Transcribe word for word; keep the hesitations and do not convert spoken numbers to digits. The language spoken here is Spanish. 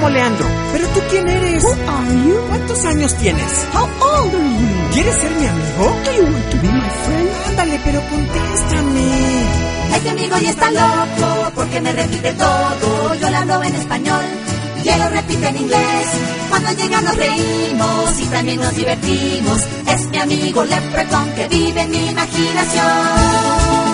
llamo Leandro. ¿Pero tú quién eres? Who are you? ¿Cuántos años tienes? How old are you? ¿Quieres ser mi amigo? Do you want to be my friend? Ándale, pero contéstame. Este amigo ya está loco porque me repite todo. Yo le hablo en español y él lo repite en inglés. Cuando llega nos reímos y también nos divertimos. Es mi amigo Leprechaun que vive en mi imaginación.